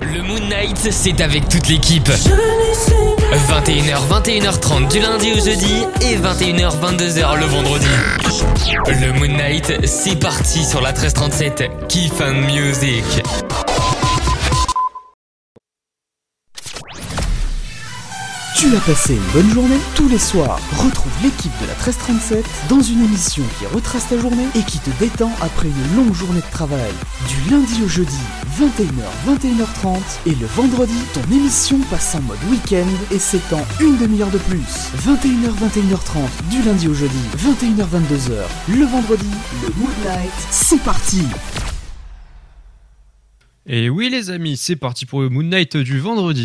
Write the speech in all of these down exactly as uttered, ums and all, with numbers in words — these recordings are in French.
Le Moon Night, c'est avec toute l'équipe. vingt et une heures, vingt et une heures trente du lundi au jeudi et vingt et une heures, vingt-deux heures le vendredi. Le Moon Night, c'est parti sur la treize trente-sept. Keep and Music. Tu as passé une bonne journée? Tous les soirs, retrouve l'équipe de la treize trente-sept dans une émission qui retrace ta journée et qui te détend après une longue journée de travail. Du lundi au jeudi, vingt et une heures, vingt et une heures trente et le vendredi, ton émission passe en mode week-end et s'étend une demi-heure de plus. vingt et une heures, vingt et une heures trente du lundi au jeudi, vingt et une heures, vingt-deux heures le vendredi, le Moon Night, c'est parti! Et oui les amis, c'est parti pour le Moon Night du vendredi.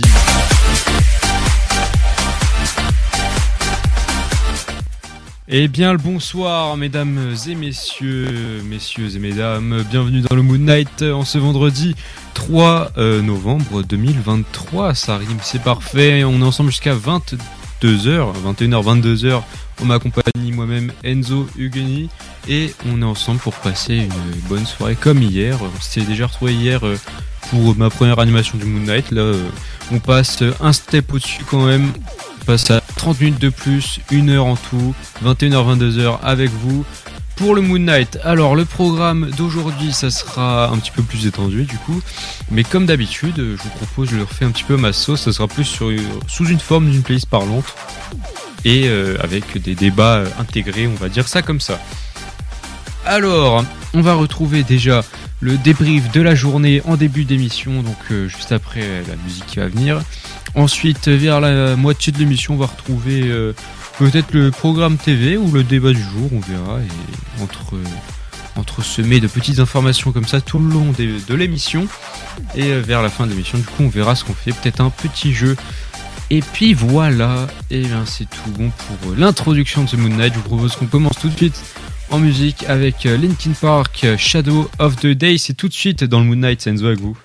Eh bien le bonsoir mesdames et messieurs, messieurs et mesdames, bienvenue dans le Moon Night en ce vendredi trois novembre deux mille vingt-trois, ça rime, c'est parfait, on est ensemble jusqu'à vingt-deux heures, vingt et une heures, vingt-deux heures, on m'accompagne moi-même Enzo Hugeni et on est ensemble pour passer une bonne soirée comme hier, on s'était déjà retrouvé hier pour ma première animation du Moon Night, là on passe un step au-dessus quand même. Passe à trente minutes de plus, une heure en tout, vingt et une heures, vingt-deux heures avec vous pour le Moon Night. Alors le programme d'aujourd'hui ça sera un petit peu plus étendu du coup, mais comme d'habitude je vous propose, je le refais un petit peu à ma sauce, ça sera plus sur, sous une forme d'une playlist parlante et euh, avec des débats intégrés, on va dire ça comme ça. Alors on va retrouver déjà le débrief de la journée en début d'émission, donc euh, juste après la musique qui va venir. Ensuite, vers la moitié de l'émission, on va retrouver euh, peut-être le programme T V ou le débat du jour, on verra. Et entre, euh, entre semés de petites informations comme ça tout le long de, de l'émission. Et euh, vers la fin de l'émission, du coup, on verra ce qu'on fait. Peut-être un petit jeu. Et puis voilà, et bien c'est tout bon pour euh, l'introduction de ce Moon Night. Je vous propose qu'on commence tout de suite en musique avec euh, Linkin Park, Shadow of the Day. C'est tout de suite dans le Moon Night, c'est Enzo avec vous.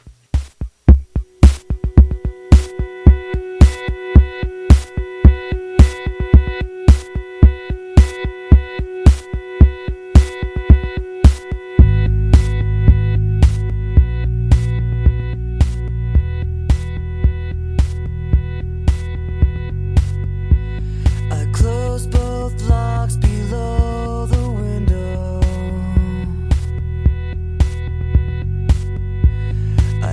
I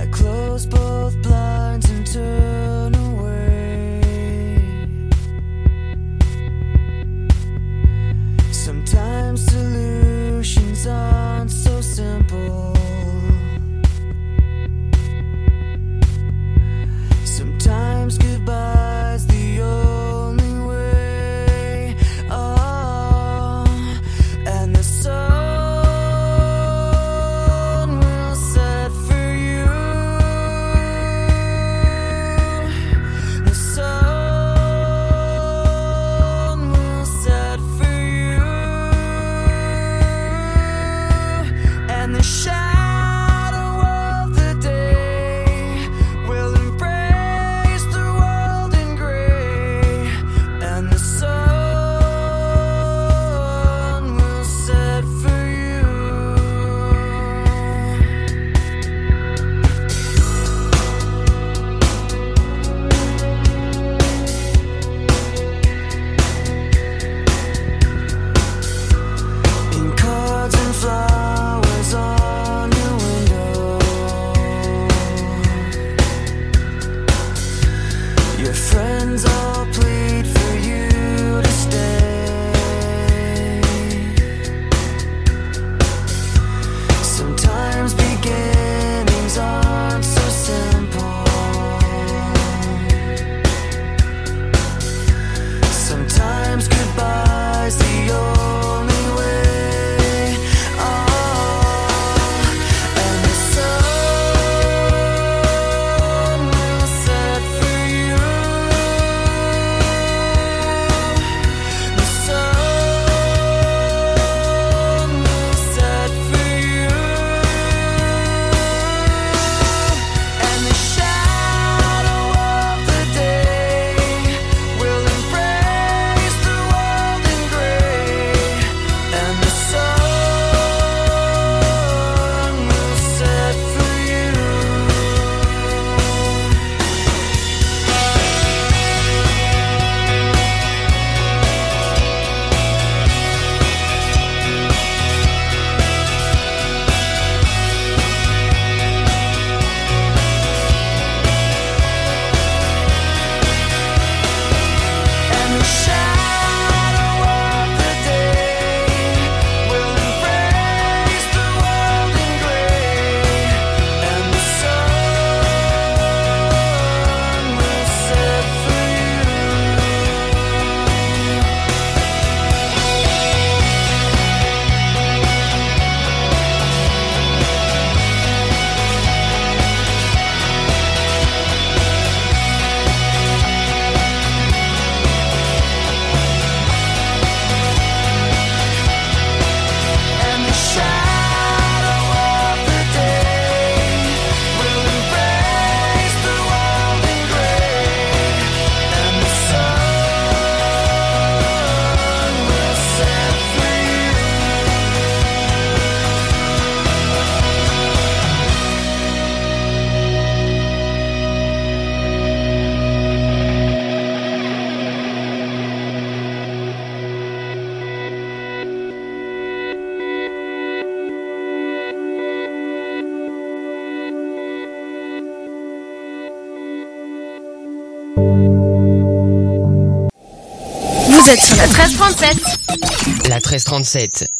Vous êtes sur la treize trente-sept. La treize trente-sept.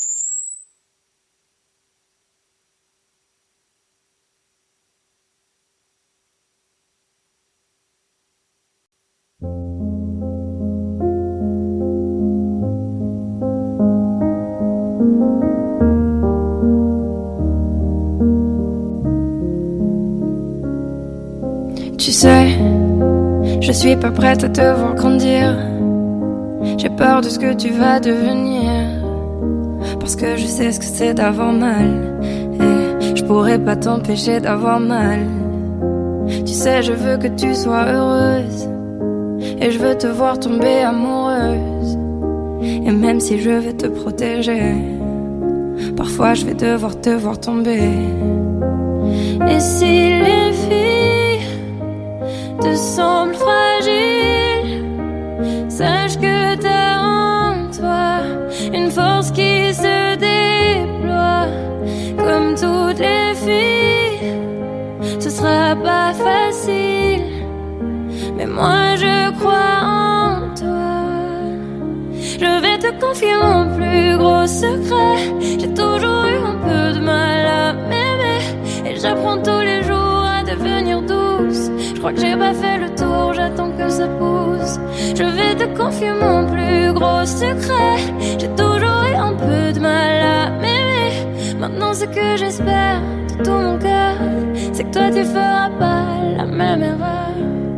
Tu sais, je suis pas prête à te voir grandir. J'ai peur de ce que tu vas devenir, parce que je sais ce que c'est d'avoir mal, et je pourrais pas t'empêcher d'avoir mal. Tu sais, je veux que tu sois heureuse, et je veux te voir tomber amoureuse. Et même si je vais te protéger, parfois je vais devoir te voir tomber. Et si les filles te semblent fragiles, sache que t'as en toi une force qui se déploie. Comme toutes les filles, ce sera pas facile, mais moi je crois en toi. Je vais te confier mon plus gros secret. J'ai toujours eu un peu de mal à m'aimer, et j'apprends tous les jours à devenir douce. Je crois que j'ai pas fait le tour, j'attends que ça pousse. Je vais te confier mon plus gros secret. J'ai toujours eu un peu de mal à m'aimer. Maintenant ce que j'espère de tout mon cœur, c'est que toi tu feras pas la même erreur.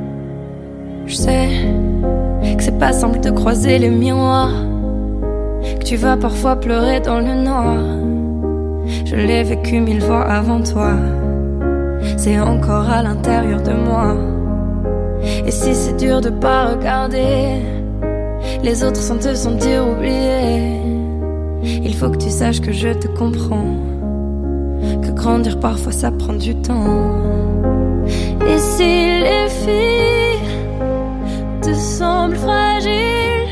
Je sais que c'est pas simple de croiser les miroirs, que tu vas parfois pleurer dans le noir. Je l'ai vécu mille fois avant toi, c'est encore à l'intérieur de moi. Et si c'est dur de pas regarder les autres sans te sentir oublié, il faut que tu saches que je te comprends, que grandir parfois ça prend du temps. Et si les filles te semblent fragiles,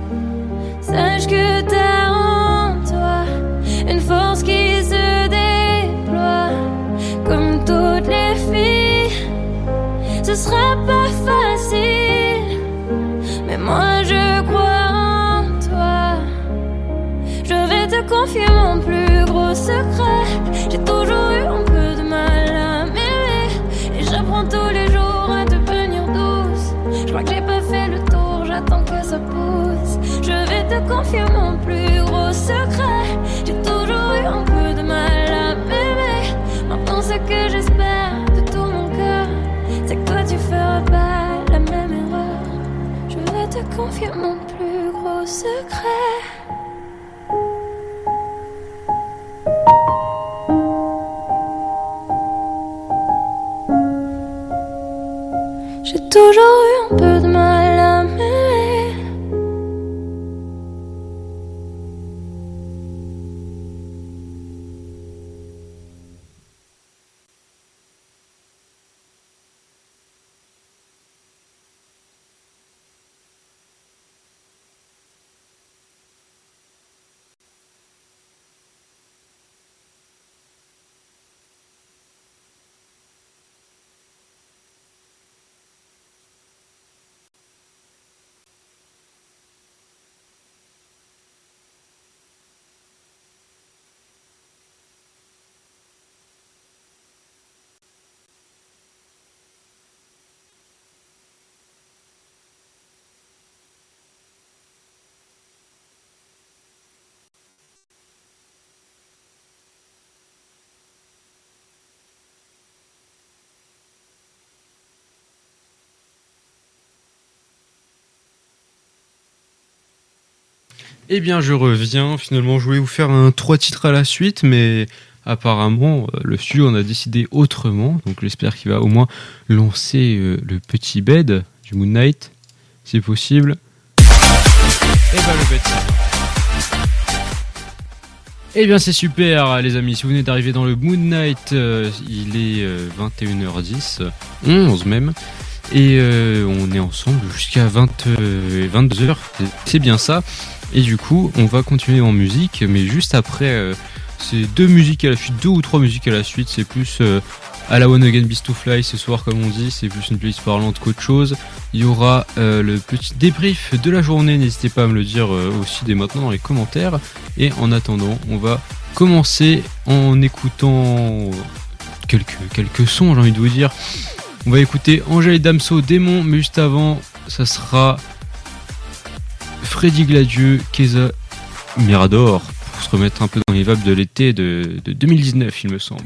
sache que t'as en toi une force qui se déploie. Comme toutes les filles, ce sera pas facile, mais moi je crois en toi. Je vais te confier mon plus gros secret. J'ai toujours eu un peu de mal à m'aimer, et j'apprends tous les jours à devenir douce. Je crois que j'ai pas fait le tour, j'attends que ça pousse. Je vais te confier mon plus gros secret. J'ai toujours eu un peu de mal à m'aimer. Maintenant ce que j'espère de tout mon cœur, c'est que toi tu feras pas la même erreur. Je vais te confier mon plus gros secret. J'ai toujours eu un peu de mal à m'aimer. Eh bien, je reviens. Finalement, je voulais vous faire un trois titres à la suite, mais apparemment, le studio en a décidé autrement. Donc, j'espère qu'il va au moins lancer euh, le petit bed du Moon Knight, si possible. Et bah, le bed, c'est... Eh bien, c'est super, les amis. Si vous venez d'arriver dans le Moon Knight, euh, il est euh, vingt et une heures dix, onze même. Et euh, on est ensemble jusqu'à vingt, euh, vingt-deux heures. C'est bien ça. Et du coup, on va continuer en musique, mais juste après euh, c'est deux musiques à la suite, deux ou trois musiques à la suite. C'est plus euh, à la One Again Beast to Fly ce soir, comme on dit. C'est plus une playlist parlante qu'autre chose. Il y aura euh, le petit débrief de la journée. N'hésitez pas à me le dire euh, aussi dès maintenant dans les commentaires. Et en attendant, on va commencer en écoutant quelques, quelques sons, j'ai envie de vous dire. On va écouter Angèle et Damso, Démon, mais juste avant, ça sera Freddy Gladieux, Keza, Mirador, pour se remettre un peu dans les vibes de l'été de, de deux mille dix-neuf, il me semble.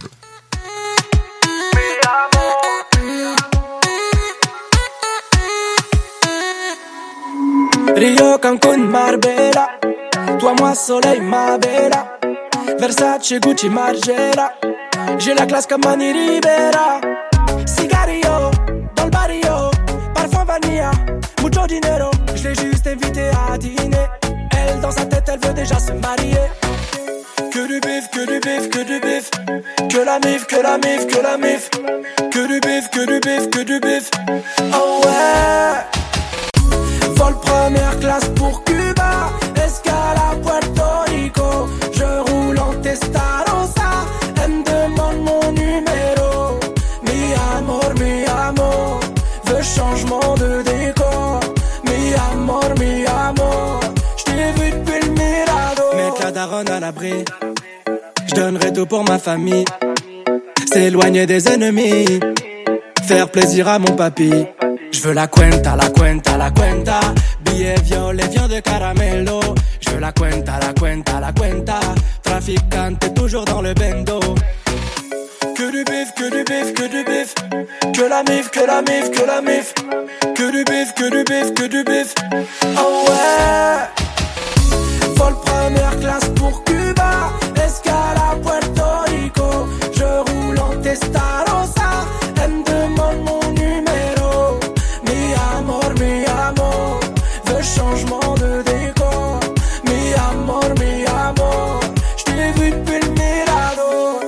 Rio, Cancun, Marbella, toi, moi, soleil, ma bella, Versace, Gucci, Margiela, j'ai la classe comme Mani Ribera. Cigarillo, dans le barrio, parfum vanilla, mucho dinero, je l'ai juste invité à dîner. Elle, dans sa tête, elle veut déjà se marier. Que du bif, que du bif, que du bif, que la mif, que la mif, que la mif, que du bif, que du bif, que du bif. Oh ouais. Vol première classe pour Cuba, escale à Puerto Rico. Je roule en Testarossa, elle me demande mon numéro. Mi amor, mi amor, veux changement de décor. Mi amor, mi amor, j't'ai vu depuis le Mirador. Mettre la daronne à l'abri, j'donnerai tout pour ma famille. S'éloigner des ennemis, faire plaisir à mon papy. J'veux la cuenta, la cuenta, la cuenta. Billets violets, viande de caramelo. J'veux la cuenta, la cuenta, la cuenta. Traficante, toujours dans le bendo. Que du bif, que du bif, que du bif. Que la mif, que la mif, que la mif. Que du bif, que du bif, que du bif. Oh ouais. Vol première classe pour Cuba, escale à Puerto Rico. Je roule en Testarossa, elle me demande mon numéro. Mi amor, mi amor, veux changement de décor. Mi amor, mi amor, j't'ai vu depuis le Mirador.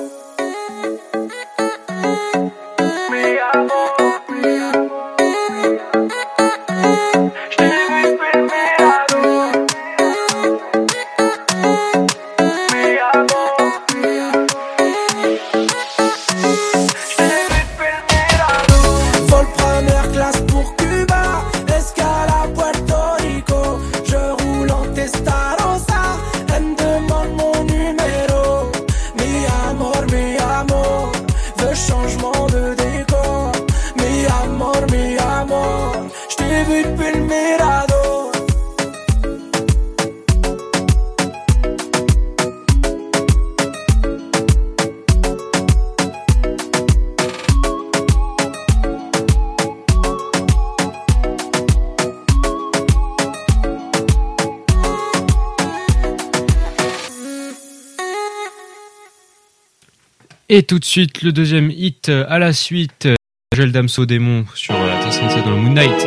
Mi amor, mi amor, j't'ai vu depuis le Mirador. Mi amor, mi amor, j't'ai vu depuis le Mirador. Vol première classe pour Cuba, escale à Puerto Rico. Je roule en Testarossa, elle me demande mon numéro. Mi amor, mi amor, veux changement de décor. Mi amor, mi amor, j't'ai vu depuis le Mirador. Et tout de suite, le deuxième hit à la suite, Angèle Damso, Démon sur la treize trente-sept dans le Moon Night.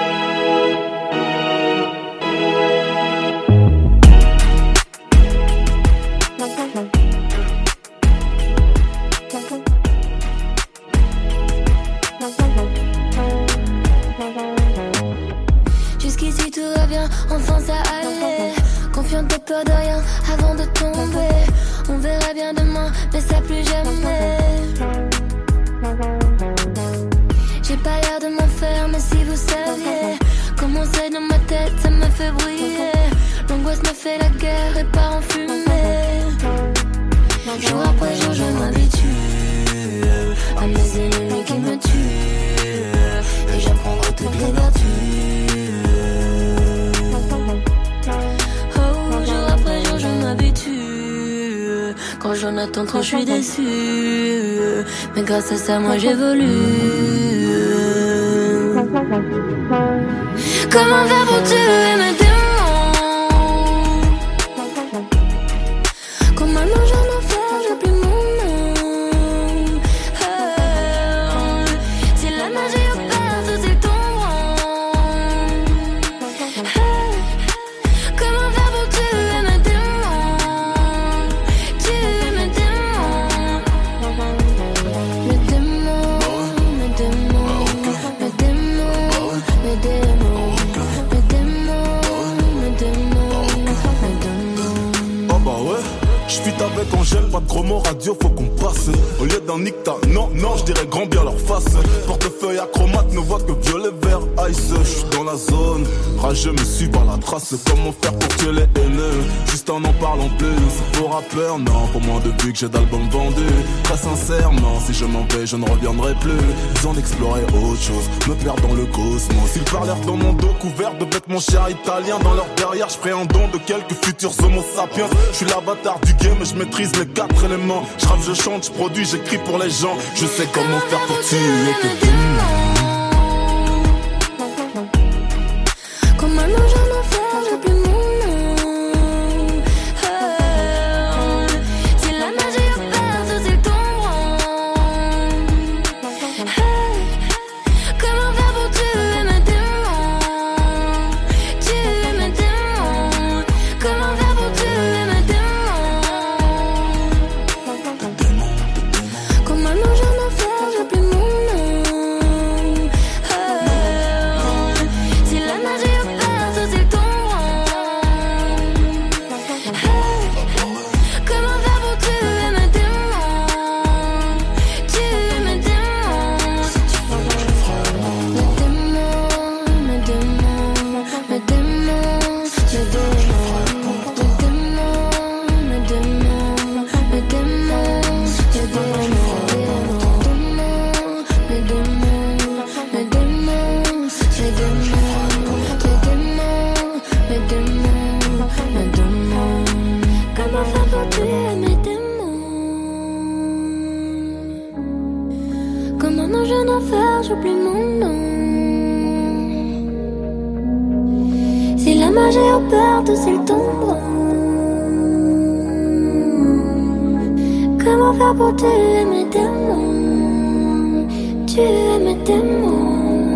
Jusqu'ici tout va bien, enfin ça allait. Confiante, pas peur de rien avant de tomber. On verra bien demain, mais ça plus jamais. J'ai pas l'air de m'en faire, mais si vous saviez comment c'est dans ma tête, ça me fait briller. L'angoisse me fait la guerre et part en fumée. Jour après jour, je m'habitue à mes ennemis qui me tuent. Et j'apprends toutes les vertus. Oh, jour après jour, je m'habitue. Quand j'en attends trop, je suis déçue. Mais grâce à ça, moi j'évolue. Comment faire pour tuer mes démons? Comme maintenant j'en ai fait, j'ai plus mon nom. Oh, si la magie opère, tout c'est ton rang. Oh, comment faire pour tuer mes démons? Tuer mes démons. Mes démons, mes démons, mes démons, mes démons, mes démons. Maman radio, faut qu'on passe. Au lieu d'un nicta, non, non, je dirais grand bien leur face. Portefeuille acromate, ne voit que violet, vert, ice. Je suis dans la zone, rageux me suis par la trace. Comment faire pour tuer les haineux, juste en en parlant plus. C'est faux rappeur, non, pour moins de vues que j'ai d'albums vendus. Très sincèrement, si je m'en vais, je ne reviendrai plus. Besoin d'explorer autre chose, me perdre dans le cosmos. Ils parlèrent dans mon dos couvert de vêtements chers italiens. Dans leur derrière, je ferai un don de quelques futurs homo sapiens. Je suis l'avatar du game, je maîtrise les quatre éléments. Je rappe, je chante, je produis, j'écris pour les gens. Je sais comment faire pour tuer tes démons. Comme un ange en enfer, j'ai plus mon nom. Oh, si la magie opère, c'est ton rang. Comment faire pour tuer mes démons? Tuer mes démons. Comment faire pour tuer mes démons? Comme un ange en enfer, j'ai plus mon nom. Oh, si la magie opère, c'est ton rang. Comment faire pour tuer mes démons? Tuer mes démons. Mes démons, mes démons, mes démons, mes démons, mes démons, mes démons, mes démons, mes démons, mes démons, mes démons, mes démons, mes démons, mes démons. Comment faire pour tuer mes démons? Comme un ange en enfer, j'oublie mon nom. Si la magie opère, tout s'il tombe. Comment faire pour tuer mes démons? Tuer mes démons.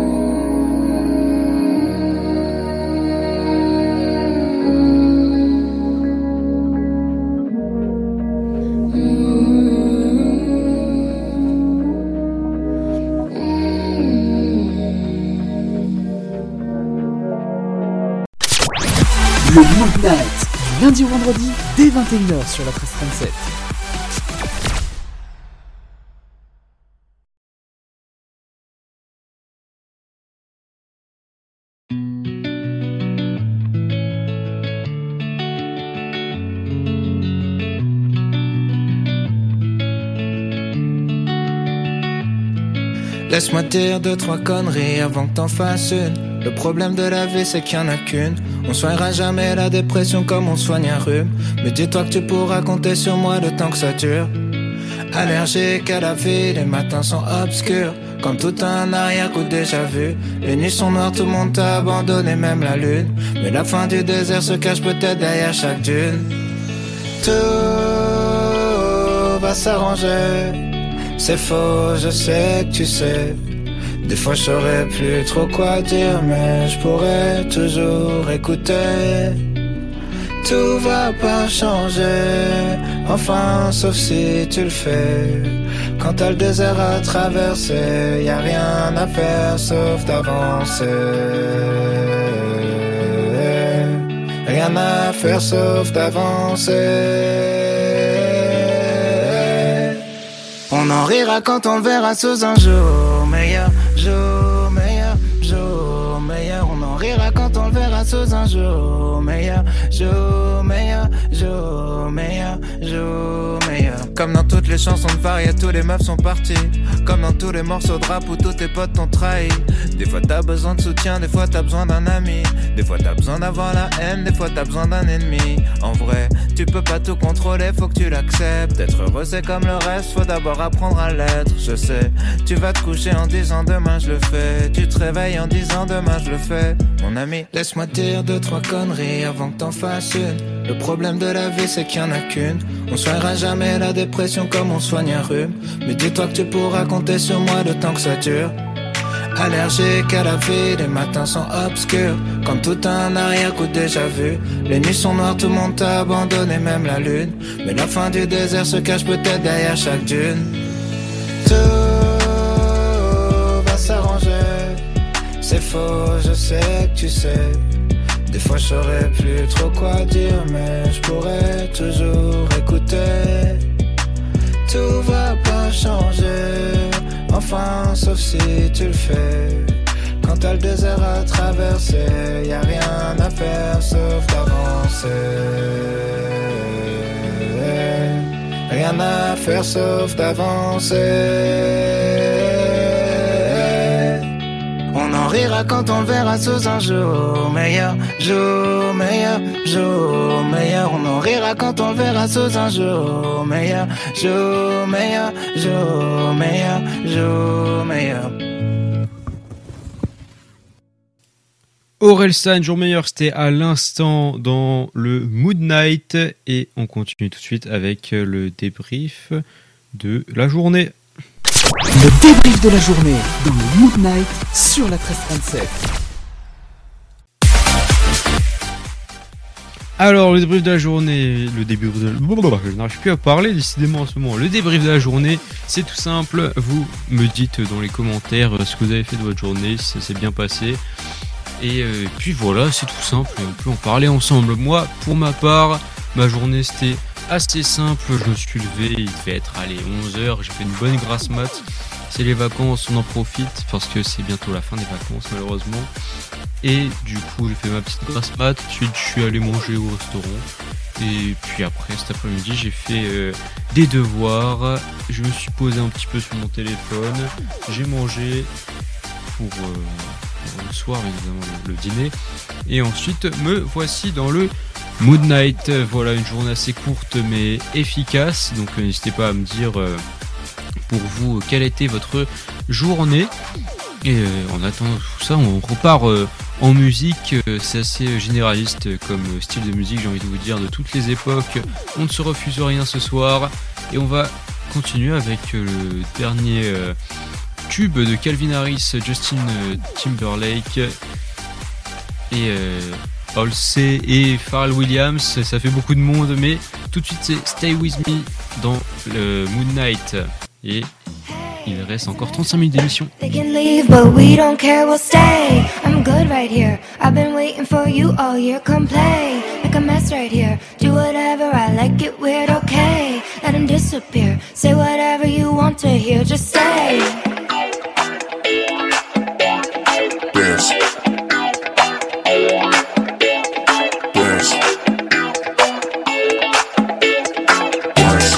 Le Mood Night, du lundi au vendredi, dès vingt et une heures sur la treize trente-sept. Laisse-moi dire deux, trois conneries avant que t'en fasses une. Le problème de la vie, c'est qu'il y en a qu'une. On soignera jamais la dépression comme on soigne un rhume. Mais dis-toi que tu pourras compter sur moi le temps que ça dure. Allergique à la vie, les matins sont obscurs. Comme tout un arrière-coup déjà vu. Les nuits sont noires, tout le monde t'a abandonné, même la lune. Mais la fin du désert se cache peut-être derrière chaque dune. Tout va s'arranger. C'est faux, je sais que tu sais. Des fois je saurais plus trop quoi dire, mais je pourrais toujours écouter. Tout va pas changer, enfin sauf si tu le fais. Quand t'as le désert à traverser, y a rien à faire sauf d'avancer. Rien à faire sauf d'avancer. On en rira quand on le verra sous un jour meilleur, jour meilleur, jour meilleur. On en rira quand on le verra sous un jour meilleur, jour meilleur, jour meilleur, jour meilleur. Comme dans toutes les chansons de Faria, tous les meufs sont partis. Comme dans tous les morceaux de rap où tous tes potes t'ont trahi. Des fois t'as besoin de soutien, des fois t'as besoin d'un ami. Des fois t'as besoin d'avoir la haine, des fois t'as besoin d'un ennemi. En vrai, tu peux pas tout contrôler, faut que tu l'acceptes. Être heureux c'est comme le reste, faut d'abord apprendre à l'être. Je sais, tu vas te coucher en disant demain je le fais. Tu te réveilles en disant demain je le fais. Mon ami, laisse-moi dire deux, trois conneries avant que t'en fasses une. Le problème de la vie c'est qu'il y en a qu'une. On soignera jamais la dépression comme on soigne un rhume. Mais dis-toi que tu pourras compter sur moi le temps que ça dure. Allergique à la vie, les matins sont obscurs. Comme tout un arrière-coup déjà vu. Les nuits sont noires, tout le monde t'a abandonné, même la lune. Mais la fin du désert se cache peut-être derrière chaque dune. Tout va s'arranger. C'est faux, je sais que tu sais. Des fois je saurais plus trop quoi dire, mais je pourrais toujours écouter. tout va pas changer. Enfin, sauf si tu le fais. Quand t'as le désert à traverser, y'a rien à faire sauf d'avancer. Rien à faire sauf d'avancer. On en rira quand on le verra sous un jour meilleur, jour meilleur, jour meilleur. On en rira quand on le verra sous un jour meilleur, jour meilleur, jour meilleur, jour meilleur. Orelsan, jour meilleur, c'était à l'instant dans le Mood Night et on continue tout de suite avec le débrief de la journée. Le débrief de la journée dans le Mood Night sur la treize trente-sept. Alors, le débrief de la journée, le débrief de... Je n'arrive plus à parler décidément en ce moment. Le débrief de la journée, c'est tout simple. Vous me dites dans les commentaires ce que vous avez fait de votre journée, si ça s'est bien passé. Et euh, puis voilà, c'est tout simple, on peut en parler ensemble. Moi, pour ma part, ma journée c'était assez simple. Je me suis levé, il devait être allez, onze heures, j'ai fait une bonne grasse mat. C'est les vacances, on en profite parce que c'est bientôt la fin des vacances malheureusement. Et du coup, j'ai fait ma petite grasse mat. Ensuite, je suis allé manger au restaurant. Et puis après, cet après-midi, j'ai fait euh, des devoirs. Je me suis posé un petit peu sur mon téléphone. J'ai mangé pour... Euh, le soir évidemment le, le dîner et ensuite me voici dans le Mood Night. Voilà, une journée assez courte mais efficace, donc euh, n'hésitez pas à me dire euh, pour vous quelle était votre journée. Et euh, en attendant tout ça, on repart euh, en musique. Euh, c'est assez généraliste comme style de musique, j'ai envie de vous dire, de toutes les époques. On ne se refuse rien ce soir et on va continuer avec euh, le dernier euh, tube de Calvin Harris, Justin Timberlake et euh, Halsey et Pharrell Williams. Ça fait beaucoup de monde, mais tout de suite c'est Stay With Me dans le Mood Night et il reste encore trente-cinq minutes d'émission. They can leave, but we don't care, we'll stay. I'm good right here. I've been waiting for you all year. Come play, make a mess right here. Do whatever, I like it weird, okay. Let him disappear. Say whatever you want to hear, just stay. Dance. Dance. Dance.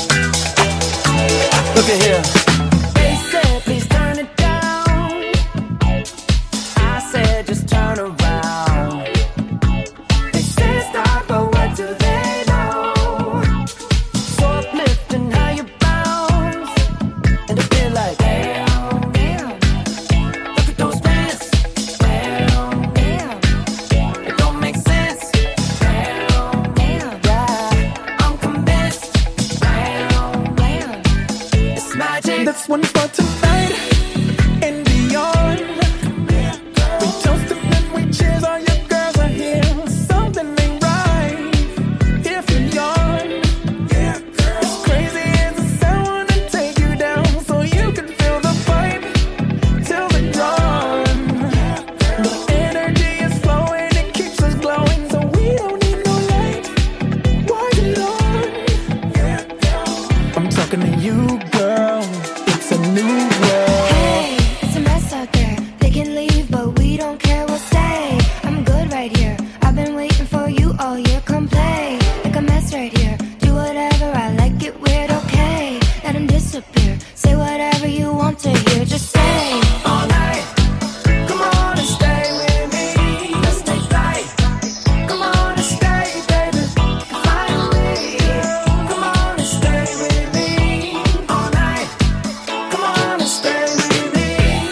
Look at here. They said please turn it down. I said just turn around. They said stop, but what do they know? So uplifting how you bounce, and I feel like damn, damn. Look at those pants, damn, damn. It don't make sense, damn, damn. Yeah, I'm convinced, damn, damn. It's magic. That's one for tonight and beyond. We toast them and we cheers, all your girls are here. Something ain't right if you yawn. As crazy as the sound, wanna take you down so you can feel the vibe till the dawn. The energy is flowing, it keeps us glowing, so we don't need no light. Why it on? I'm talking to you, girl. It's a new world. Hey, it's a mess out there. They can leave, but we don't care, we'll stay. I'm good right here. I've been waiting for you all year. Come play, make a mess right here. Do whatever, I like it weird, okay. Let him disappear. Say whatever you want to hear, just stay. All night, come on and stay with me. Let's take flight. Come on and stay, baby. Finally, come on and stay with me. All night, come on and stay with me.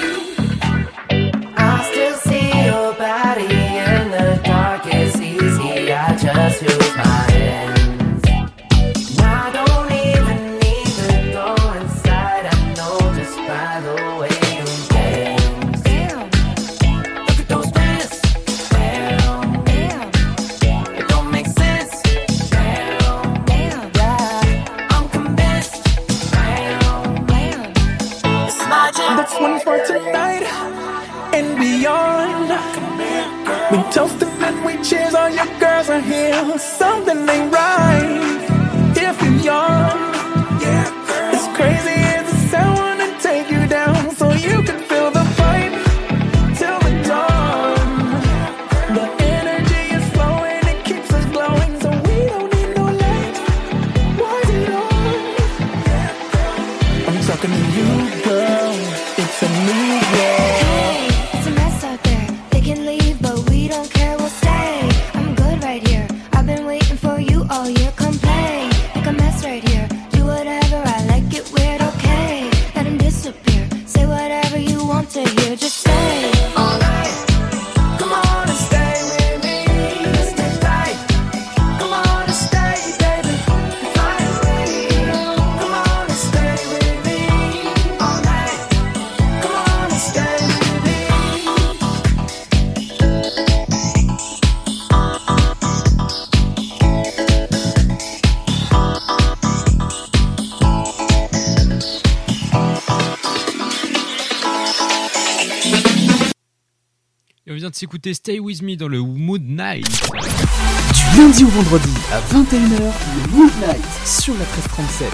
I still see your body in the dark. It's easy, I just use my hands. I don't even need to go inside. I know just by the way you dance. Damn, look at those pants. Damn, damn. It don't make sense. Damn, damn. Yeah, I'm convinced. Damn, damn. It's magic. That's one for tonight and beyond. We toast them and we cheers, all your girls are here. Something ain't right if you yawn. Et on vient de s'écouter Stay With Me dans le Mood Night. Du lundi au vendredi à vingt et une heures, le Mood Night sur la treize trente-sept.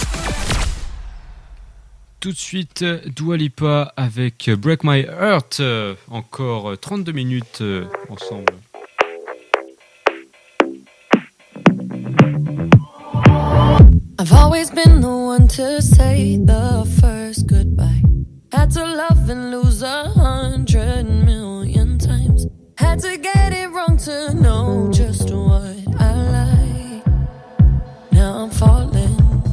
Tout de suite, Dua Lipa avec Break My Heart. Euh, encore trente-deux minutes euh, ensemble. I've always been the one to say the first goodbye. Had to love and lose a hundred million times. Had to get it wrong to know just what I like. Now I'm falling.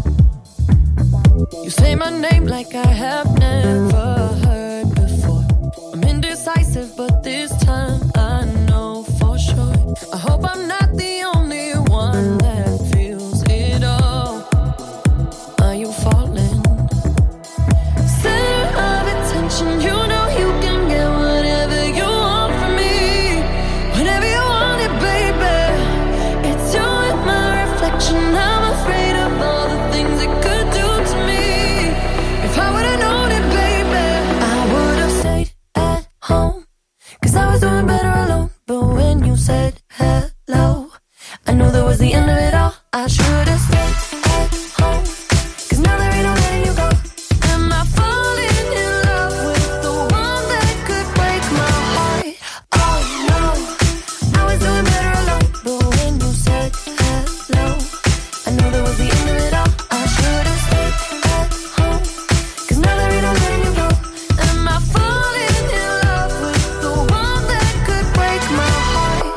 You say my name like I have never heard before. I'm indecisive, but this time I know for sure. I hope I'm not the only one that feels it all. Are you falling? Center of attention, you know you can get whatever you want from me. Whenever you want it, baby. It's you and my reflection. I'm afraid of all the things it could do to me. If I would've known it, baby, I would've stayed at home. Cause I was doing better alone. But when you said hello, I knew that was the end of it all. I should've stayed at home. Cause now there ain't no letting you go. Am I falling in love with the one that could break my heart? Oh no, I was doing better alone. But when you said hello, I knew that was the end of it all. I should've stayed at home. Cause now there ain't no letting you go. Am I falling in love with the one that could break my heart?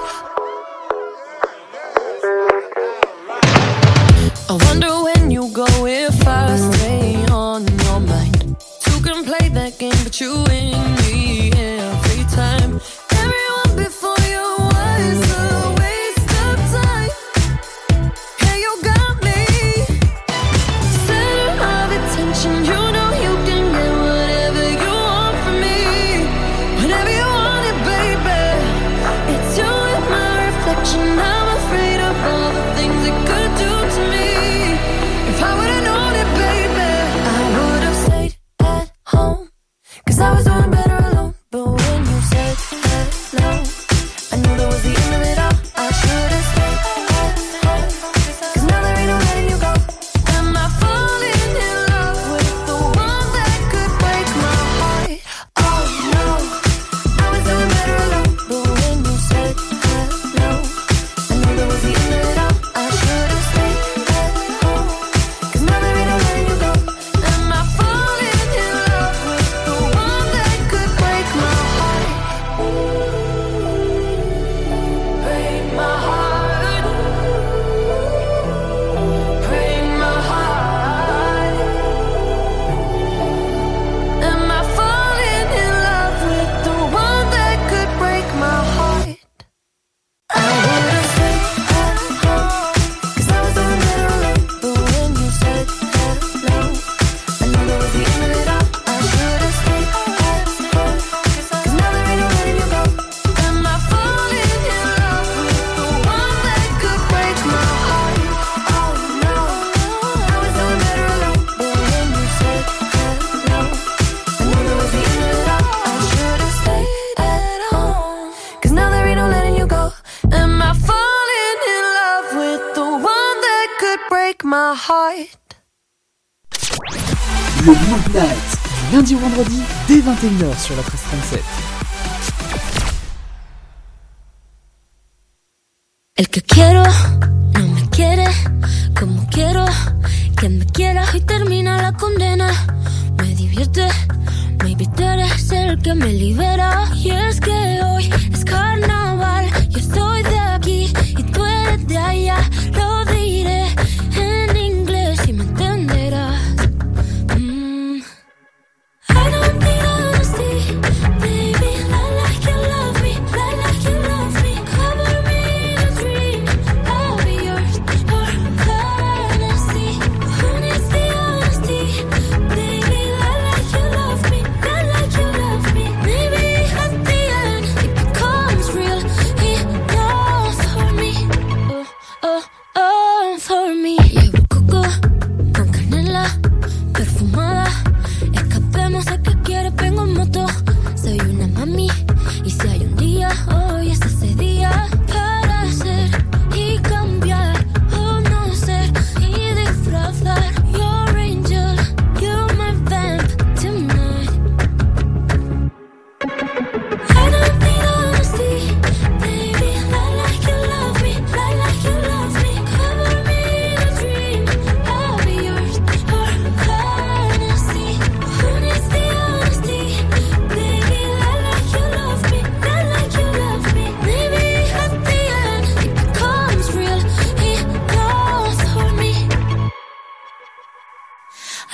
I wonder when you go if I stay on your mind. Two can play that game, but you win me every time. Everyone before you was a waste of time. Yeah, you got me. Center of attention, you know you can get whatever you want from me. Whenever you want it, baby. It's you and my reflection. I'm afraid of all the things it could do to me. If I would've known it, baby, I would've stayed at home. Cause I was doing better alone. But when you said hello, I knew that was the end of it all. I should've stayed at home. Cause now there ain't no letting you go. Am I falling in love with the one that could break my heart? Oh no, I was doing better alone. But when you said hello, I knew that was the end of it all. I should've stayed at home. Cause now there ain't no letting you go. Am I falling in love with the one that could break my heart? Break my heart. Break my heart. Am I falling in love with the one that could break my heart? I would've stayed at home. Cause I was doing better alone. But when you said hello, I knew that was the end of it all. I should've stayed at home. Cause now there ain't no letting you go. Am I falling in love with the one that could break my heart? Oh no, I was doing better alone. But when you said hello, I knew that was the end of it all. I should've stayed at home. Cause now there ain't no letting you go. Am I falling in love with the one that could break my heart? Le Mood Night, du lundi au vendredi, dès vingt et une heures sur la treize trente-sept. El que quiero no me quiere como quiero que me quiera y termina la condena. Me divierte, maybe tú eres el que me libera. Y es que hoy es carnaval, yo estoy de aquí y tú eres de allá. Lo diré en inglés y me entenderás. Mm. I don't need honesty, baby. I like you love me, I like you love me. Cover me in a dream, I'll be yours. Your fantasy. Who needs the honesty, baby? I like you love me, I like you love me. Maybe at the end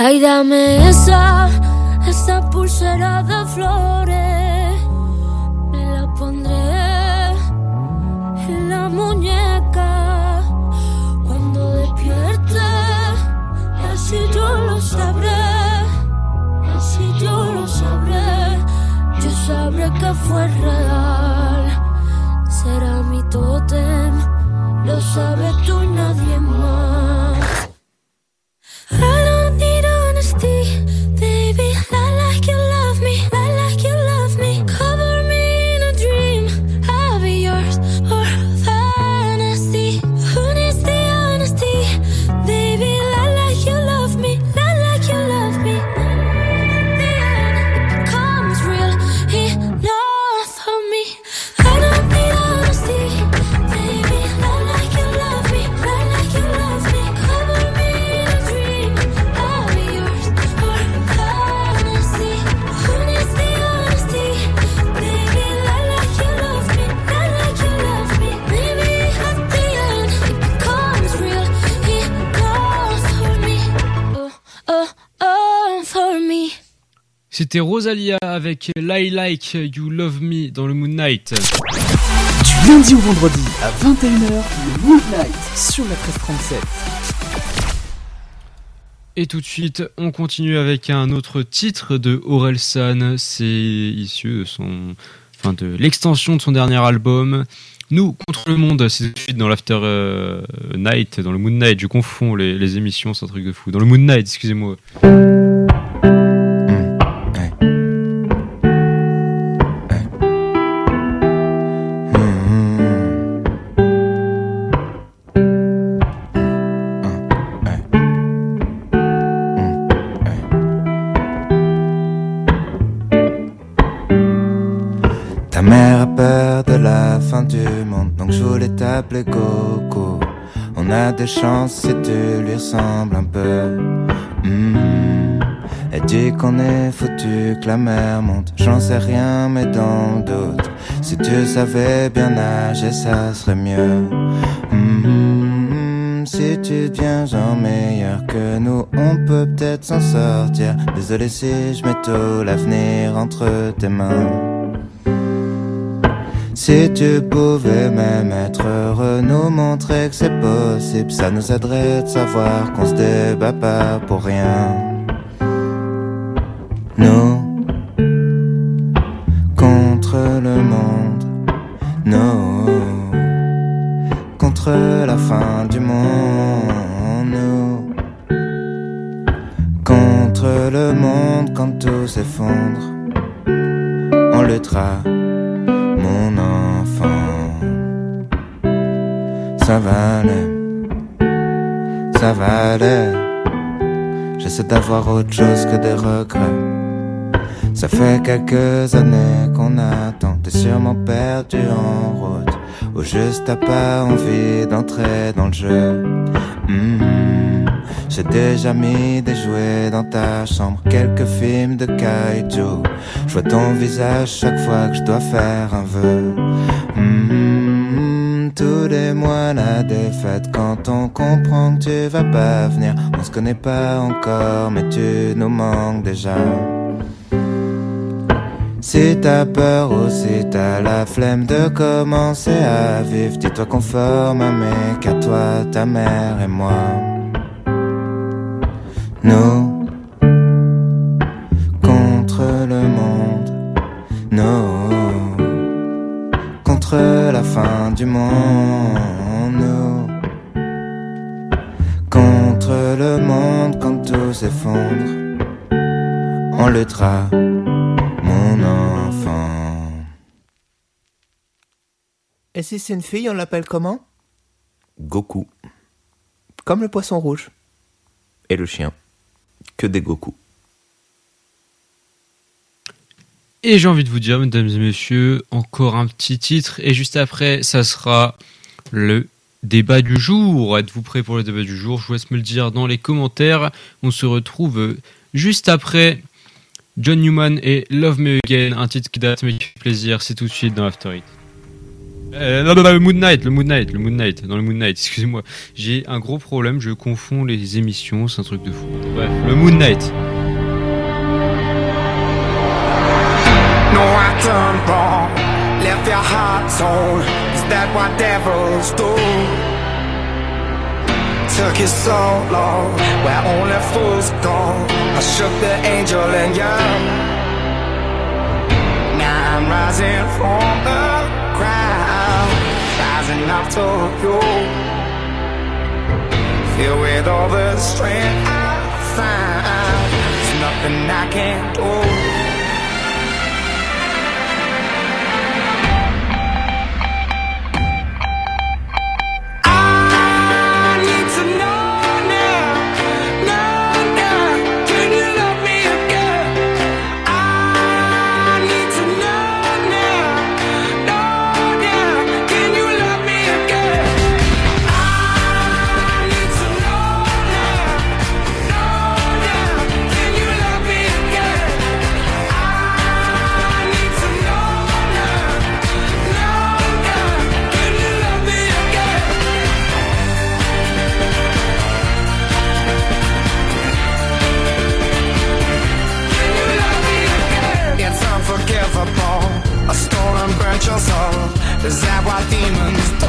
Ay, dame esa, esa pulsera de flores. Me la pondré en la muñeca cuando despierte. Así yo lo sabré, así yo lo sabré. Yo sabré que fue real. Será mi tótem, lo sabes tú y nadie más. I don't need honesty, baby. Lie like you love me, lie like you love me. Cover me in a dream, I'll be yours or fantasy. Who needs the honesty, baby? Lie like you love me, lie like you love me. At the end, it becomes real enough for me. I don't need honesty, baby. Lie like you love me, lie like you love me. Cover me in a dream, I'll be yours or fantasy. Who needs the honesty, baby? Lie like you love me, lie like you love me. Maybe at the end it becomes real enough for me. Oh, oh, oh, for me. C'était Rosalia avec Lie Like You Love Me dans le Moon Knight. Du lundi au vendredi à vingt et une heures, le Moon Knight sur la treize trente-sept. Et tout de suite, on continue avec un autre titre de Orelsan. C'est issu de son, enfin de l'extension de son dernier album. Nous contre le monde, c'est tout de suite dans l'After euh, Night, dans le Moon Knight. Je confonds les, les émissions, c'est un truc de fou. Dans le Moon Knight, excusez-moi. Ta mère a peur de la fin du monde, donc je voulais t'appeler Coco. On a des chances si tu lui ressembles un peu. Mmh. Elle dit qu'on est foutu, que la mer monte. J'en sais rien, mais dans le doute, si tu savais bien nager, ça serait mieux. Mmh. Si tu deviens genre meilleur que nous, on peut peut-être s'en sortir. Désolé si je mets tout l'avenir entre tes mains. Si tu pouvais même être heureux, nous montrer que c'est possible, ça nous aiderait de savoir qu'on se débat pas pour rien. Nous, contre le monde, nous, contre la fin du monde, nous, contre le monde quand tout s'effondre, on luttera. Mon enfant, ça va aller, ça va aller. J'essaie d'avoir autre chose que des regrets. Ça fait quelques années qu'on attend. T'es sûrement perdu en route, ou juste t'as pas envie d'entrer dans le jeu. Mmh. J'ai déjà mis des jouets dans ta chambre, quelques films de kaiju. Je vois ton visage chaque fois que je dois faire un vœu. Mmh. Tous les mois la défaite, quand on comprend que tu vas pas venir. On se connaît pas encore, mais tu nous manques déjà. Si t'as peur ou si t'as la flemme de commencer à vivre, dis-toi qu'on forme un mec à toi, ta mère et moi. Nous, contre le monde, nous, contre la fin du monde, nous, contre le monde quand tout s'effondre, on luttera, mon enfant. Et si c'est une fille, on l'appelle comment ? Goku. Comme le poisson rouge. Et le chien. Que des Goku. Et j'ai envie de vous dire, mesdames et messieurs, encore un petit titre. Et juste après, ça sera le débat du jour. Êtes-vous prêts pour le débat du jour ? Je vous laisse me le dire dans les commentaires. On se retrouve juste après John Newman et Love Me Again, un titre qui date mais qui fait plaisir. C'est tout de suite dans After It. Euh, non, non, non, le Moon Knight, le Moon Knight, le Moon Knight, dans le Moon Knight, excusez-moi. J'ai un gros problème, je confonds les émissions, c'est un truc de fou. Bref, le Moon Knight. No, I turned wrong, left your heart torn. Is that what devils do? Took you so long, where only fools go. I shook the angel in you. Now I'm rising from the ground, rising up to you. Filled with all the strength I found, there's nothing I can't do. A stolen burnt your soul. Is that what demons do?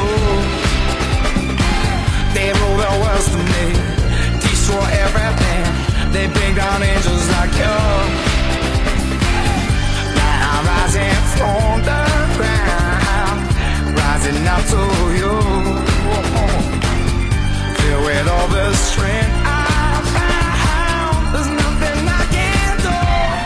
They rule the world to me, destroy everything. They bring down angels like you. Now I'm rising from the ground, rising up to you. Filled with all the strength I found, there's nothing I can't do.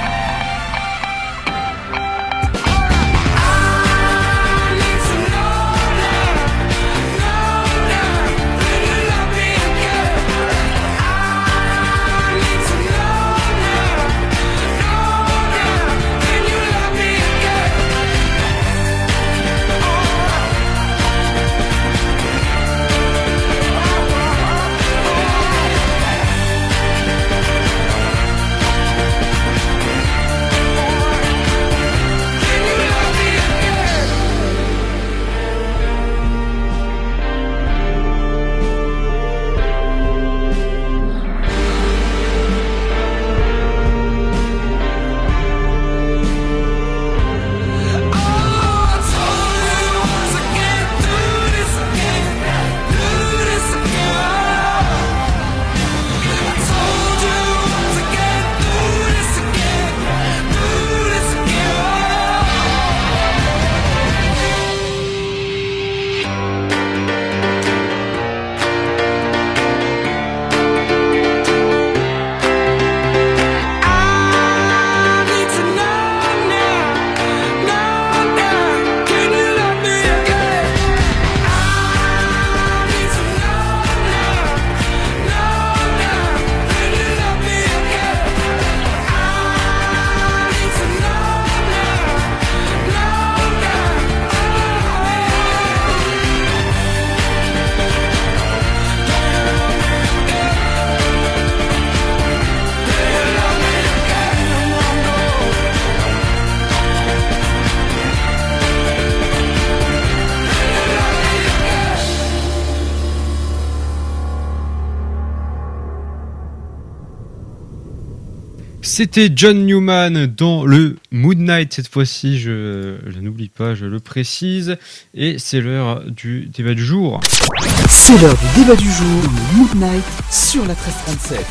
C'était John Newman dans le Moon Knight cette fois-ci, je, je n'oublie pas, je le précise. Et c'est l'heure du débat du jour. C'est l'heure du débat du jour, le Moon Knight sur la treize trente-sept.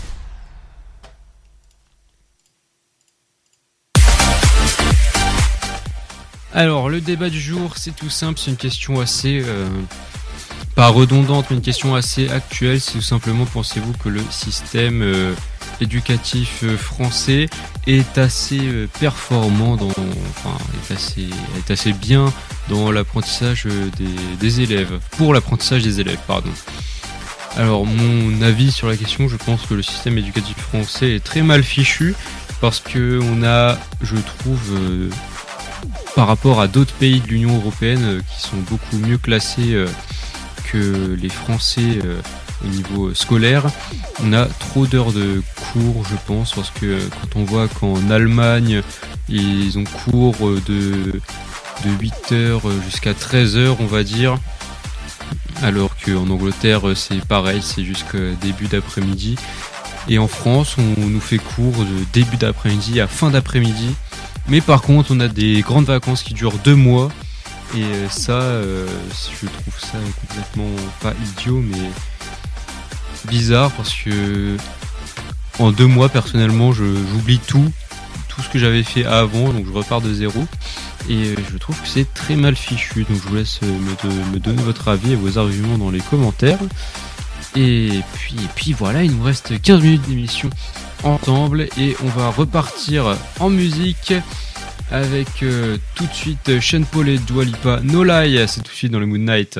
Alors, le débat du jour, c'est tout simple, c'est une question assez... Euh, pas redondante, mais une question assez actuelle. C'est tout simplement, pensez-vous que le système... Euh, éducatif français est assez performant dans, enfin, est assez, est assez bien dans l'apprentissage des, des élèves, pour l'apprentissage des élèves, pardon. Alors, mon avis sur la question, je pense que le système éducatif français est très mal fichu parce que on a, je trouve, euh, par rapport à d'autres pays de l'Union européenne euh, qui sont beaucoup mieux classés euh, que les Français euh, au niveau scolaire, on a trop d'heures de cours, je pense, parce que quand on voit qu'en Allemagne, ils ont cours de de huit heures jusqu'à treize heures, on va dire. Alors qu'en Angleterre, c'est pareil, c'est jusqu'au début d'après-midi. Et en France, on nous fait cours de début d'après-midi à fin d'après-midi. Mais par contre, on a des grandes vacances qui durent deux mois. Et ça, euh, je trouve ça complètement pas idiot, mais bizarre, parce que en deux mois, personnellement, je, j'oublie tout, tout ce que j'avais fait avant, donc je repars de zéro. Et je trouve que c'est très mal fichu, donc je vous laisse me, de, me donner votre avis et vos arguments dans les commentaires. Et puis, et puis voilà, il nous reste quinze minutes d'émission ensemble et on va repartir en musique avec euh, tout de suite Sean Paul et Dua Lipa. No Lie, c'est tout de suite dans le Moon Knight.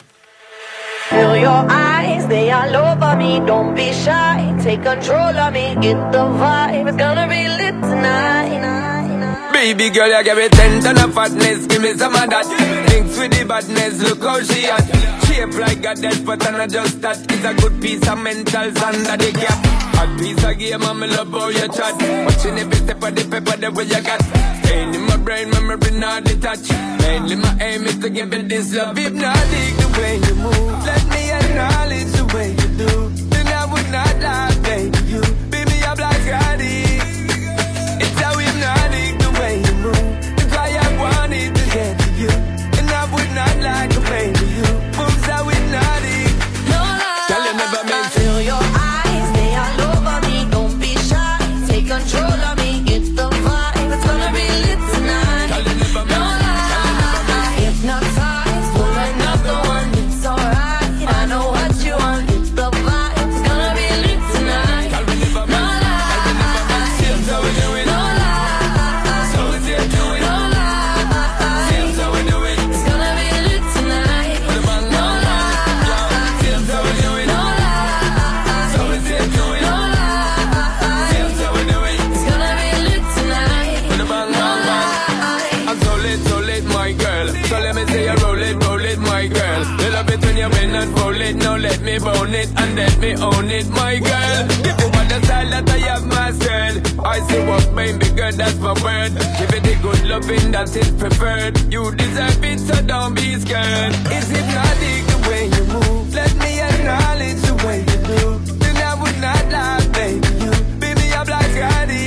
Feel your eyes, they all over me, don't be shy. Take control of me, get the vibe, it's gonna be lit tonight. Baby girl, you give me ten ton of fatness, give me some of that. Thinks with the badness, look how she at. Shape like a death, but I'm not just that. It's a good piece of mentals under the cap. Hot piece of game, I'm love how you chat. Watching every step of the paper, the way you got. Staying in my brain, memory not detached. Mainly my aim is to give it this love. Hypnotic the way you move, let me acknowledge the way you do. Then I would not lie, baby, you. Baby, I'm like Scotty. It's how hypnotic the way you move. It's why I wanted to get to you. And I would not lie, complain to you. Moves how hypnotic. No lie. Tell you never meant to. Feel your eyes, they all over me, don't be shy. Take control of me, get the vibe, it's gonna be lit tonight. Tell you never meant. No lie. Hypnotized, pull another one, it's alright. I know what you want, it's the vibe, it's gonna be lit tonight. Tell you never meant. No lie. Seems how we do it. No lie. So we say do it. No lie. Seems how we do it. It's gonna be lit tonight. Put 'em on No lock. lie. Seems how we do it. No lie. So we say do it. No lie. Seems how we do it. It's gonna be lit tonight. Put 'em on No lock. lie. I'm so lit, so lit, my girl. So let me say you roll it, roll it, my girl. You love it when you bend and roll it. Now let me bone it and let me own it, my girl. If you want the style that I have myself, I say what baby girl, that's my word. Give it the good loving that is preferred. You deserve it, so don't be scared. It's hypnotic the way you move. Let me acknowledge the way you do. Then I would not lie, baby. You, baby, I'm like Scotty.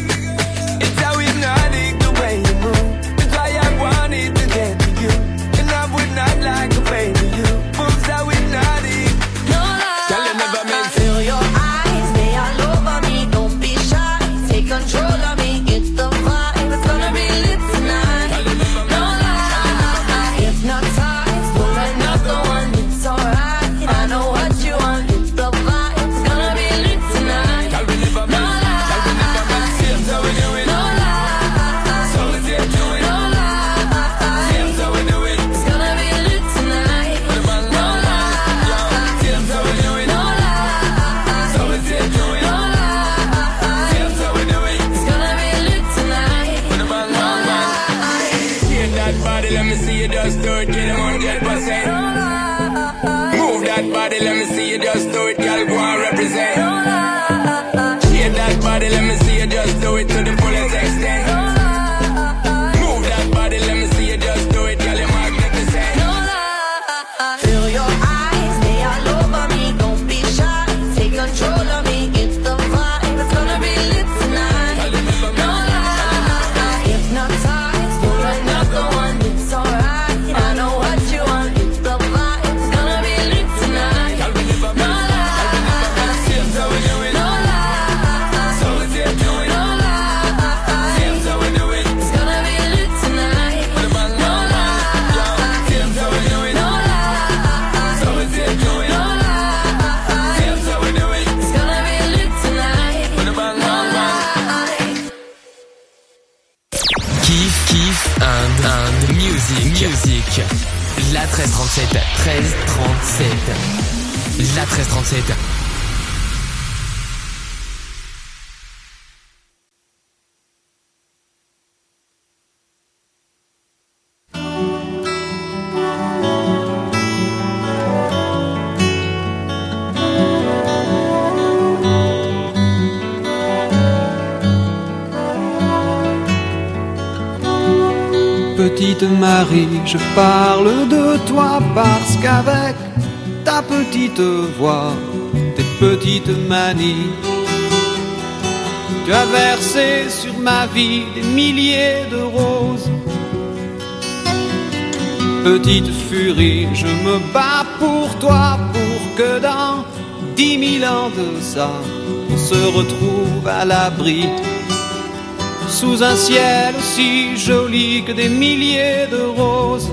It's how hypnotic the way you move. It's why I wanted to get to you. And I would not like to play to you. Moves how hypnotic. No lie. Tell you never meant to. Feel your eyes, they all over me, don't be shy. Take control of me, get the vibe, it's gonna be lit tonight. No lie. Hypnotized, pull another one, it's alright. I know what you want, it's the vibe, it's gonna be lit tonight. Tell me never No meant. Tell me never meant. Seems how we do it. No lie. So we say do it. No lie. Seems how we do it. It's gonna be lit tonight. Put 'em on No lock. lie. Seems how we do it. No lie. So we say do it. No lie. Seems how we do it. It's gonna be lit tonight. Put 'em on No lock. lie. Shake that body, let me see you just do it, get 'em on hundred percent. Move that body, let me see you just do it, girl, go and represent. Shake that body, let me see you just do it to the fullest extent. Move that body, let me see you just do it, girl, you're magnificent. Feel your eyes, they all over me, don't be shy. Take control of me, get the vibe, it's gonna be lit tonight. No lie. Hypnotized, pull another one, it's alright. I know what you want, it's the vibe, it's gonna be lit tonight. No lie. Seems how we do it. No lie. So we say do it. No lie. Seems how we do it. It's gonna be lit tonight. Put 'em on No lock. lie. Seems how we do it. No lie. So we say do it. No lie. Seems how we do it. It's gonna be lit tonight. Put 'em on No lock. lie. Kiff, kiff and, and music. Music. La treize trente-sept. treize trente-sept. La treize trente-sept. Petite Marie, je parle de toi parce qu'avec ta petite voix, tes petites manies, tu as versé sur ma vie des milliers de roses. Petite furie, je me bats pour toi, pour que dans dix mille ans de ça, on se retrouve à l'abri, sous un ciel aussi joli que des milliers de roses.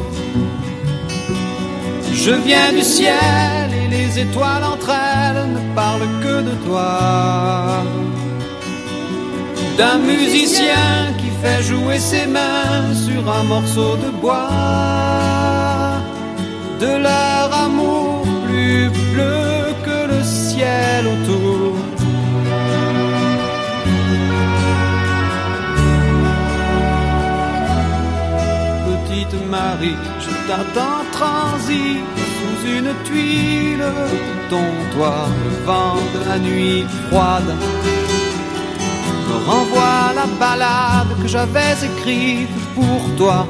Je viens du ciel et les étoiles entre elles ne parlent que de toi. D'un musicien qui fait jouer ses mains sur un morceau de bois, de leur amour plus bleu que le ciel autour. Petite Marie, je t'attends transi sous une tuile de ton toit. Le vent de la nuit froide me renvoie la ballade que j'avais écrite pour toi.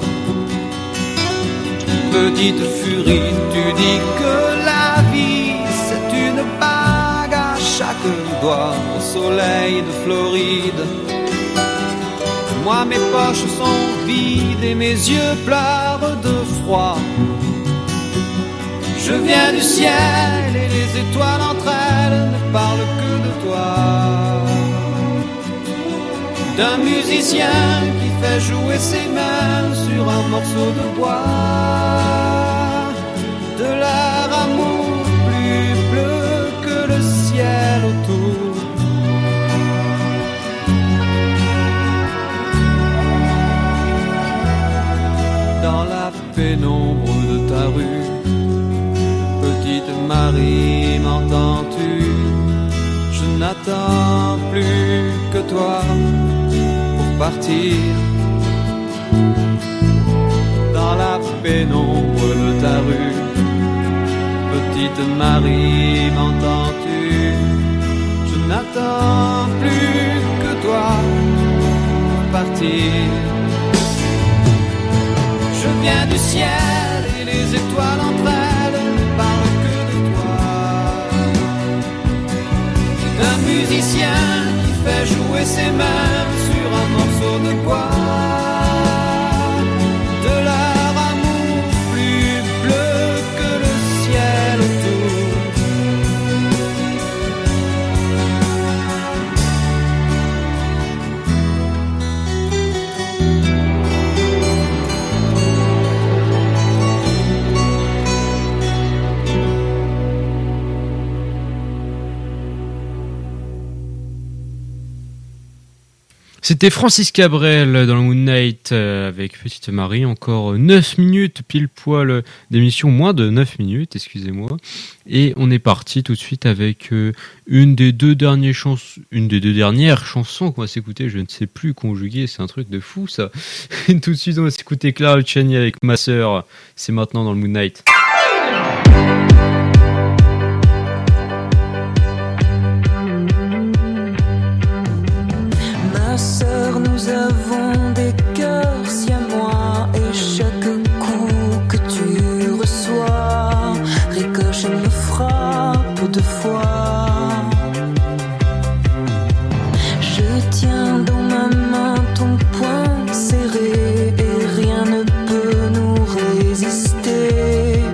Petite furie, tu dis que la vie c'est une bague à chaque doigt au soleil de Floride. Moi mes poches sont vides et mes yeux pleurent de froid. Je viens du ciel et les étoiles entre elles ne parlent que de toi. D'un musicien qui fait jouer ses mains sur un morceau de bois, de leur amour plus bleu que le ciel autour. Dans la pénombre de ta rue, petite Marie, m'entends-tu? Je n'attends plus que toi pour partir. Dans la pénombre de ta rue, petite Marie, m'entends-tu? Je n'attends plus que toi pour partir. Je viens du ciel et les étoiles entre elles ne parlent que de toi. D'un musicien qui fait jouer ses mains sur un morceau de bois, de leur amour plus bleu que le ciel autour. C'était Francis Cabrel dans le Moon Knight avec Petite Marie, encore neuf minutes pile poil d'émission, moins de neuf minutes, excusez-moi. Et on est parti tout de suite avec une des deux dernières chansons, une des deux dernières chansons qu'on va s'écouter, je ne sais plus conjuguer, c'est un truc de fou ça. Tout de suite on va s'écouter Clara Luciani avec Ma Sœur, c'est maintenant dans le Moon Knight. Ma sœur, nous avons des cœurs siamois et chaque coup que tu reçois ricoche et me frappe deux fois. Je tiens dans ma main ton poing serré et rien ne peut nous résister.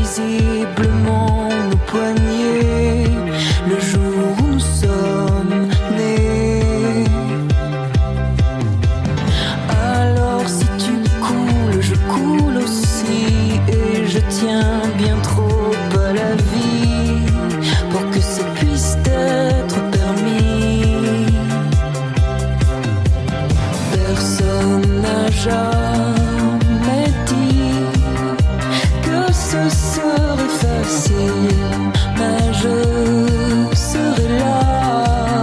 invisiblement nos poignets le jour où nous sommes nés. Alors si tu coules, je coule aussi, et je tiens bien trop à la vie pour que ça puisse être permis. Personne n'a jamais dit que ce serait facile, mais je serai là.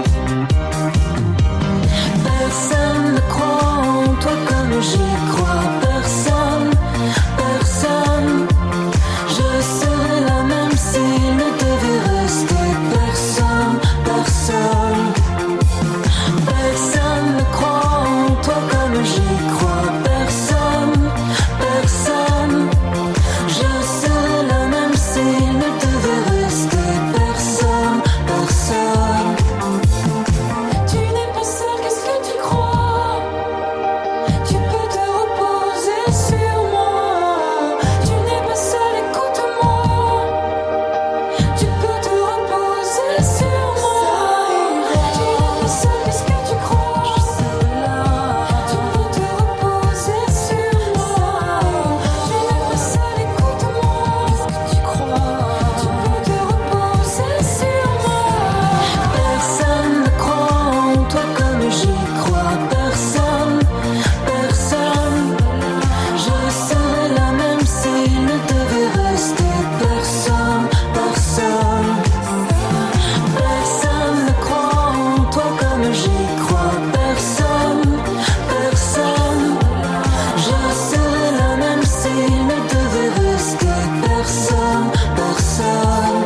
Personne ne croit en toi comme j'y crois. Personne, personne. Je serai la même s'il ne devait rester. Personne, personne. Personne ne croit en toi comme j'y crois. Personne, personne. Je serai la même s'il ne devait rester. Personne, personne. Tu n'es pas seul, qu'est-ce que tu crois? Tu peux te reposer sur moi. Tu n'es pas seul, écoute-moi. Tu peux te reposer sur moi. Tu n'es pas seul, qu'est-ce que tu crois? Je serai là. Tu peux te reposer sur moi. Tu n'es pas seul, écoute-moi. Qu'est-ce que tu crois? Tu peux te reposer sur moi. Personne ne croit en toi comme j'y crois. Personne, personne. Je serai la même s'il ne devait rester. Personne, personne. Personne ne croit en toi comme j'y crois. Personne, personne. Je serai la même s'il ne devait rester. Personne, personne.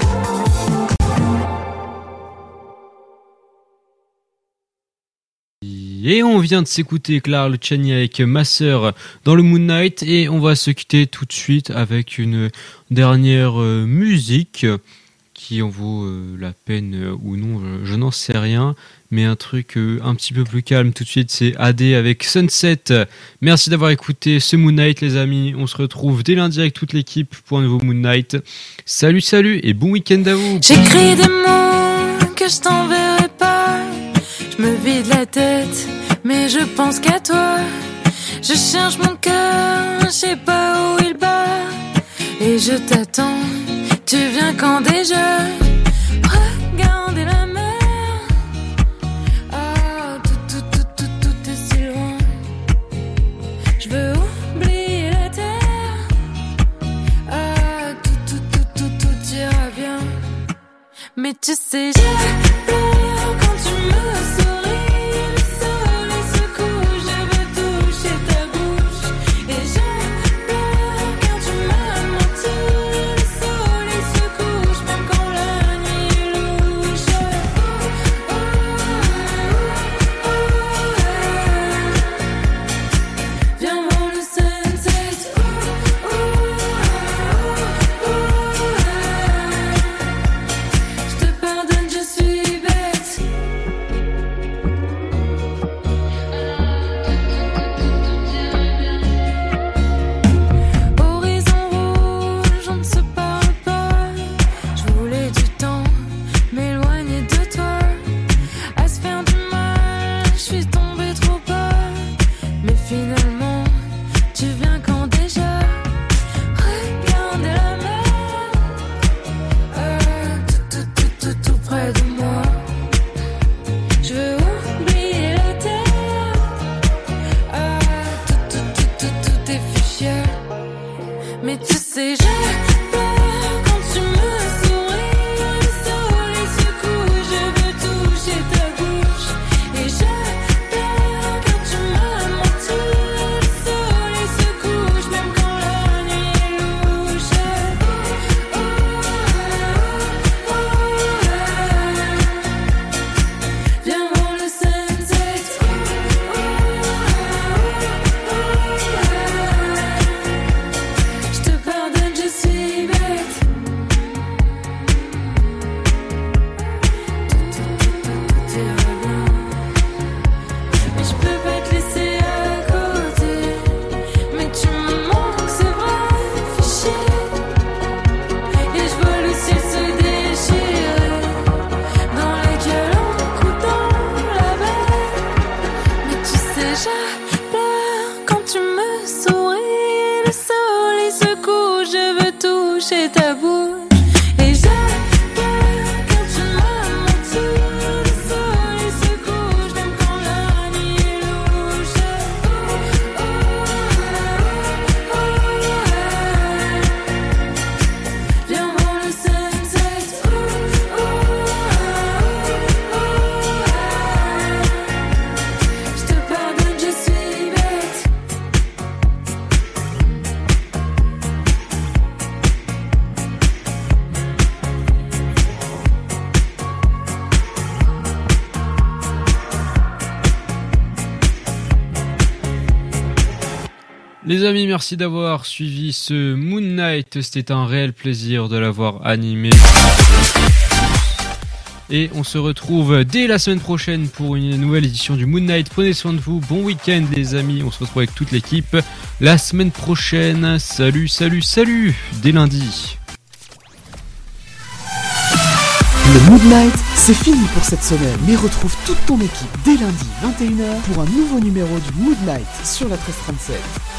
Et on vient de s'écouter Clara Luciani avec Ma Sœur dans le Moon Knight, et on va se quitter tout de suite avec une dernière euh, musique qui en vaut euh, la peine euh, ou non, je, je n'en sais rien, mais un truc euh, un petit peu plus calme tout de suite, c'est A D avec Sunset. Merci d'avoir écouté ce Moon Knight les amis, on se retrouve dès lundi avec toute l'équipe pour un nouveau Moon Knight. Salut salut et bon week-end à vous. J'écris des mots que je t'enverrai pas. Je me vide la tête, mais je pense qu'à toi. Je cherche mon cœur, je sais pas où il bat. Et je t'attends, tu viens quand déjà? Regardez la mer. Ah, tout, tout, tout, tout, tout est si loin. Je veux oublier la terre. Ah, tout, tout, tout, tout, tout ira bien. Mais tu sais, j'ai peur quand tu me souris. Le soleil se couche, je veux toucher ta bouche. Et j'ai peur quand tu m'as menti. Le soleil se couche, même quand la nuit est louche. Oh, oh, oh, oh, yeah. Viens voir le sunset. Oh, oh, oh, oh, yeah. Je te pardonne, je suis bête. Horizon rouge, on ne se parle pas. Je voulais du temps, m'éloigner de toi. À se faire du mal, je suis tombée trop bas. Mais finalement, tu viens quand déjà? Regardez la mer. Euh, tout, tout, tout, tout, tout près de moi. Je veux oublier la terre. Ah, tout, tout, tout, tout, tout est fuchsia. Mais tu sais, j'ai peur quand tu me souris. Le soleil se couche, je veux toucher ta bouche. Et j'ai peur quand tu m'as menti. Le soleil se couche, même quand la nuit est louche. Oh, oh, oh, yeah. Viens voir le sunset. Oh, oh, oh, yeah. Je te pardonne, je suis bête. toucher ta bouche. Et j'ai peur quand tu m'aimes autour du soleil se couche. J'aime quand la nuit est louche. Oh, oh, oh, oh. Viens voir le sunset. Oh, oh, oh, oh. Je te pardonne, je suis bête. Les amis, merci d'avoir suivi ce Moon Knight. C'était un réel plaisir de l'avoir animé. Et on se retrouve dès la semaine prochaine pour une nouvelle édition du Moon Knight. Prenez soin de vous. Bon week-end les amis. On se retrouve avec toute l'équipe la semaine prochaine. Salut, salut, salut. Dès lundi. Le Moon Knight, c'est fini pour cette semaine. Mais retrouve toute ton équipe dès lundi vingt et une heures pour un nouveau numéro du Moon Knight sur la treize trente-sept.